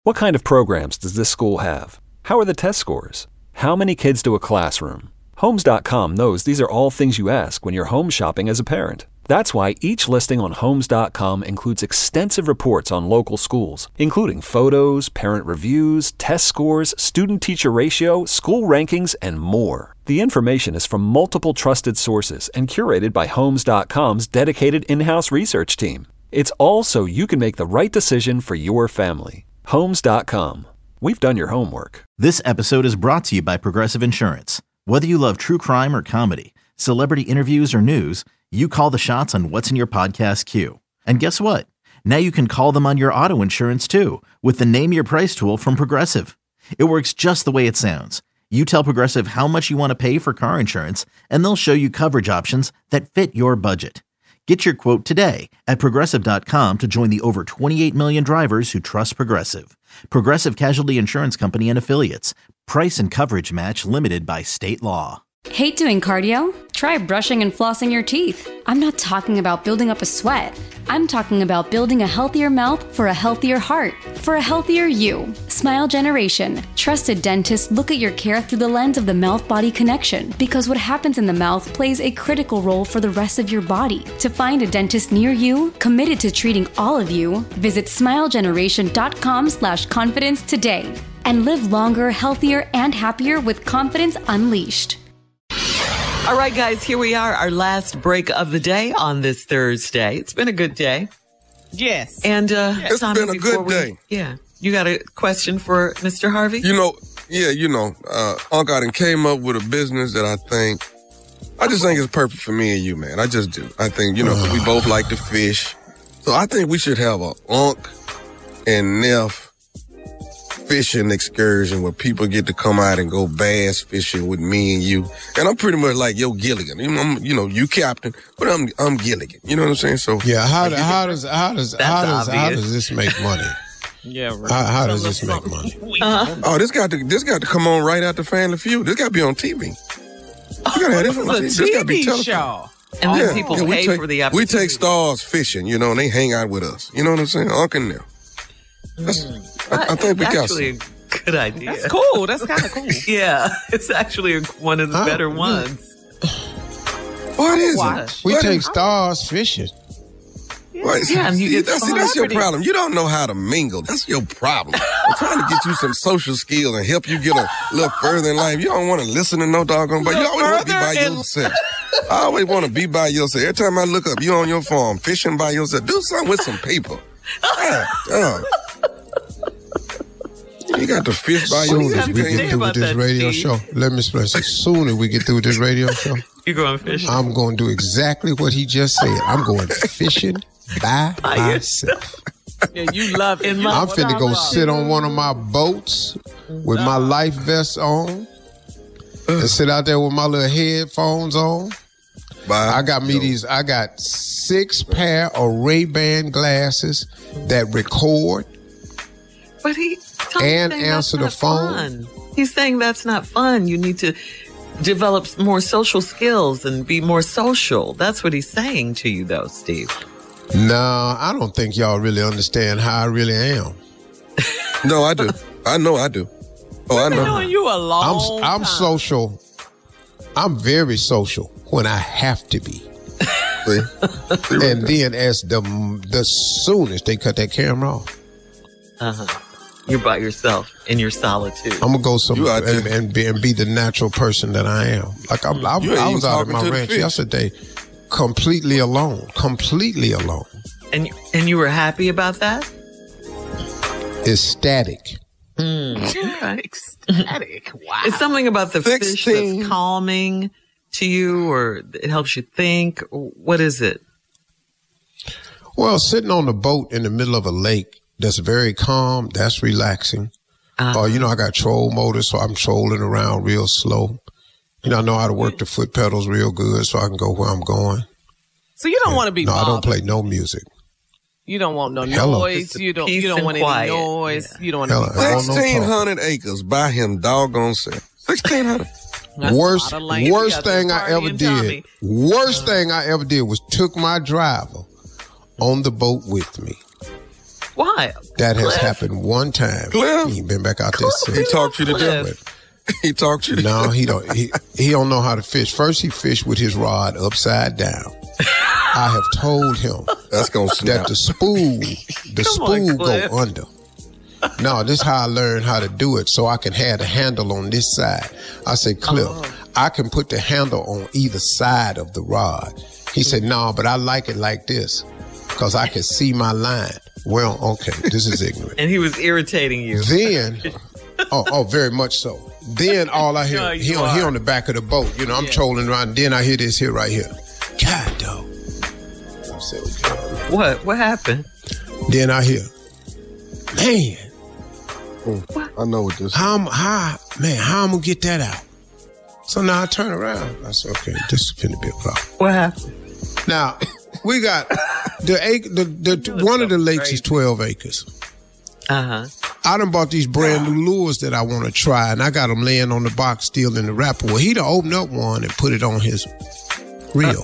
What kind of programs does this school have? How are the test scores? How many kids do a classroom? Homes.com knows these are all things you ask when you're home shopping as a parent. That's why each listing on Homes.com includes extensive reports on local schools, including photos, parent reviews, test scores, student-teacher ratio, school rankings, and more. The information is from multiple trusted sources and curated by Homes.com's dedicated in-house research team. It's all so you can make the right decision for your family. Homes.com. We've done your homework. This episode is brought to you by Progressive Insurance. Whether you love true crime or comedy, celebrity interviews or news, you call the shots on what's in your podcast queue. And guess what? Now you can call them on your auto insurance too with the Name Your Price tool from Progressive. It works just the way it sounds. You tell Progressive how much you want to pay for car insurance, and they'll show you coverage options that fit your budget. Get your quote today at Progressive.com to join the over 28 million drivers who trust Progressive. Progressive Casualty Insurance Company and Affiliates. Price and coverage match limited by state law. Hate doing cardio? Try brushing and flossing your teeth. I'm not talking about building up a sweat. I'm talking about building a healthier mouth for a healthier heart, for a healthier you. Smile Generation. Trusted dentists look at your care through the lens of the mouth-body connection, because what happens in the mouth plays a critical role for the rest of your body. To find a dentist near you, committed to treating all of you, visit smilegeneration.com/confidence today. And live longer, healthier, and happier with confidence unleashed. All right, guys, here we are, our last break of the day on this Thursday. It's been a good day. Yes. And it's Tommy, been a good day. Yeah. You got a question for Mr. Harvey? Unc done came up with a business that I just think is perfect for me and you, man. I just do. I think, we both like to fish. So I think we should have a Unc and Neff fishing excursion where people get to come out and go bass fishing with me and you. And I'm pretty much like Yo Gilligan. You captain, but I'm Gilligan. You know what I'm saying? So yeah, how does this make money? Yeah, right. How does this make money? Oh, this got to come on right after Family Feud. This got to be on TV. You gotta have this on TV. This gotta be TV show. And then people pay for the opportunity. We take stars fishing, and they hang out with us. You know what I'm saying? Unc and them. I think we got actually a good idea. That's cool. That's kind of cool. Yeah, it's actually one of the better ones. What is it? We take stars fishing. Yeah, and you get that's your problem. You don't know how to mingle. That's your problem. I'm trying to get you some social skills and help you get a little further in life. You don't want to listen to no doggone, but you always want to be by yourself. I always want to be by yourself. Every time I look up, you on your farm, fishing by yourself. Do something with some people. You got to fish by yourself. As soon as we get through with this radio show, let me explain. As soon as we get through with this radio show, you going fishing? I'm going to do exactly what he just said. I'm going fishing by myself. Yeah, you love it. I'm finna go sit on one of my boats with my life vest on and sit out there with my little headphones on. I got 6 pair of Ray-Ban glasses that record but and answer the phone. Fun. He's saying that's not fun. You need to develop more social skills and be more social. That's what he's saying to you, though, Steve. No, I don't think y'all really understand how I really am. No, I do. I know I do. Oh, I know. I've been knowing you a long I'm social. I'm very social when I have to be. See? And then as the soonest they cut that camera off. You're by yourself in your solitude. I'm gonna go somewhere and be the natural person that I am. Like I was out at my ranch yesterday, completely alone. And you were happy about that? Ecstatic. Ecstatic. Wow. It's something about the fish that's calming to you, or it helps you think. What is it? Well, sitting on the boat in the middle of a lake that's very calm, that's relaxing. I got troll motors, so I'm trolling around real slow. I know how to work the foot pedals real good so I can go where I'm going. So you don't want to be bothered. I don't play no music. You don't want no noise. You don't want any noise. Yeah. You don't want 1,600 acres by him doggone self. 1,600. Worst thing I ever did. Worst thing I ever did was took my driver on the boat with me. Why? That has happened one time. Cliff? He ain't been back out there since. He talked you to death. He talked you to death. No, he don't. He don't know how to fish. First, he fished with his rod upside down. I have told him that's gonna snap. That the spool go under. No, this is how I learned how to do it, so I can have the handle on this side. I said, Cliff, I can put the handle on either side of the rod. He said, no, but I like it like this because I can see my line. Well, okay, this is ignorant. And he was irritating you. Then, very much so. Then all I hear, he on the back of the boat. You know, I'm trolling around. And then I hear this here right here. God, dog. I said, okay. What happened? Then I hear, man. I know what this is. How I'm gonna get that out? So now I turn around. I said, okay, this is finna be a problem. What happened? Now, we got one of the lakes is 12 acres. Uh-huh. I done bought these brand new lures that I want to try, and I got them laying on the box still in the wrapper. Well, he done opened up one and put it on his reel.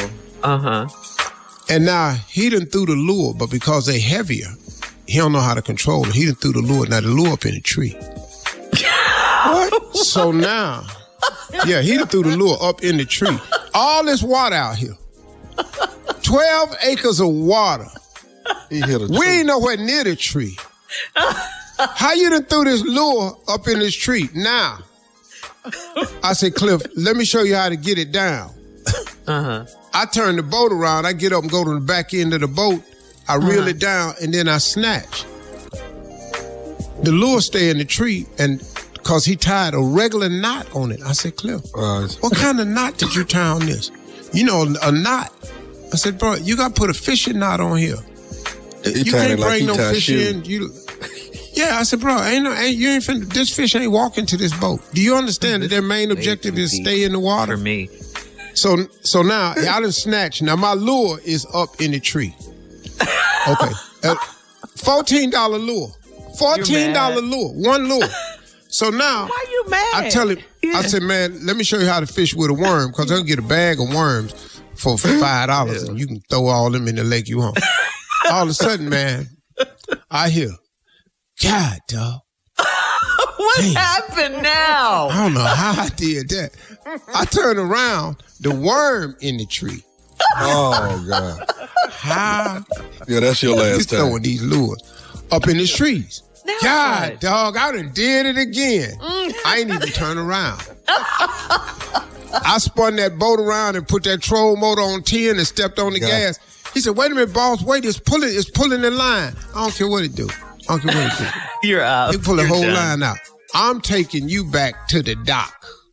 And now he done threw the lure, but because they heavier, he don't know how to control it. He done threw the lure. Now the lure up in the tree. What? So now, he done threw the lure up in the tree. All this water out here. 12 acres of water. He hit a tree. We ain't nowhere near the tree. How you done threw this lure up in this tree? Now, I said, Cliff, let me show you how to get it down. I turn the boat around. I get up and go to the back end of the boat. I reel it down, and then I snatch. The lure stay in the tree, and because he tied a regular knot on it. I said, Cliff, what kind of knot did you tie on this? You know, a knot. I said, bro, you got to put a fishing knot on here. You can't bring no fish in. I said, bro, this fish ain't walking to this boat. Do you understand that their main objective is stay in the water? For me. So now, I done snatched. Now, my lure is up in the tree. Okay. $14 lure. $14 lure. One lure. So now, why you mad? I tell him, I said, man, let me show you how to fish with a worm, because I'll get a bag of worms for $5 and you can throw all them in the lake you want. All of a sudden, man, I hear, God, dog. What happened now? I don't know how I did that. I turned around, the worm in the tree. Oh, God. How? Yeah, that's your last time. Throwing these lures up in the trees. Now God, what? dog, I done did it again. I ain't even turn around. I spun that boat around and put that troll motor on 10 and stepped on the gas. He said, wait a minute, boss, wait, it's pulling the line. I don't care what it do. You're out. He pull the whole line out. I'm taking you back to the dock.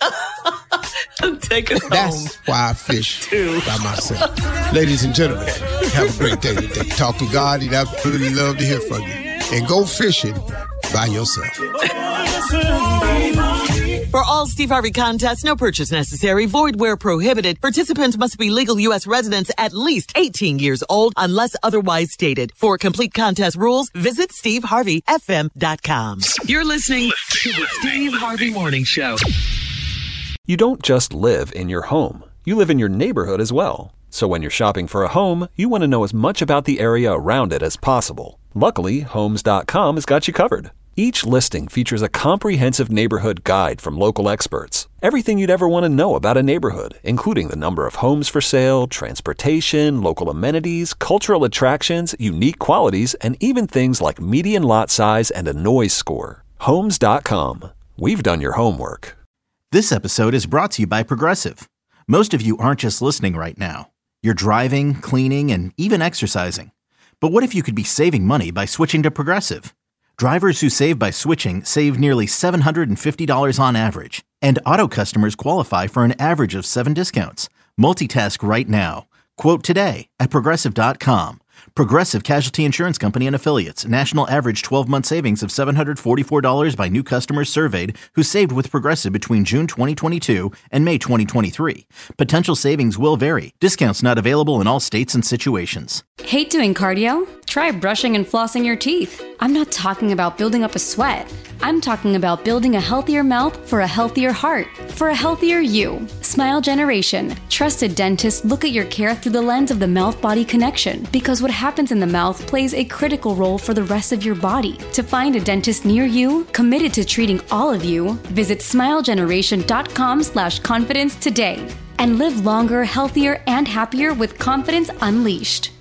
Take us home. That's why I fish by myself. Ladies and gentlemen, have a great day today. Talk to God. He'd absolutely love to hear from you. And go fishing by yourself. For all Steve Harvey contests, no purchase necessary, void where prohibited. Participants must be legal U.S. residents at least 18 years old unless otherwise stated. For complete contest rules, visit SteveHarveyFM.com. You're listening to the Steve Harvey Morning Show. You don't just live in your home. You live in your neighborhood as well. So when you're shopping for a home, you want to know as much about the area around it as possible. Luckily, Homes.com has got you covered. Each listing features a comprehensive neighborhood guide from local experts. Everything you'd ever want to know about a neighborhood, including the number of homes for sale, transportation, local amenities, cultural attractions, unique qualities, and even things like median lot size and a noise score. Homes.com. We've done your homework. This episode is brought to you by Progressive. Most of you aren't just listening right now. You're driving, cleaning, and even exercising. But what if you could be saving money by switching to Progressive? Drivers who save by switching save nearly $750 on average. And auto customers qualify for an average of 7 discounts. Multitask right now. Quote today at Progressive.com. Progressive Casualty Insurance Company and Affiliates. National average 12-month savings of $744 by new customers surveyed who saved with Progressive between June 2022 and May 2023. Potential savings will vary. Discounts not available in all states and situations. Hate doing cardio? try brushing and flossing your teeth. I'm not talking about building up a sweat. I'm talking about building a healthier mouth for a healthier heart, for a healthier you. Smile Generation. Trusted dentists look at your care through the lens of the mouth-body connection, because what happens in the mouth plays a critical role for the rest of your body. To find a dentist near you, committed to treating all of you, visit smilegeneration.com/confidence today and live longer, healthier, and happier with confidence unleashed.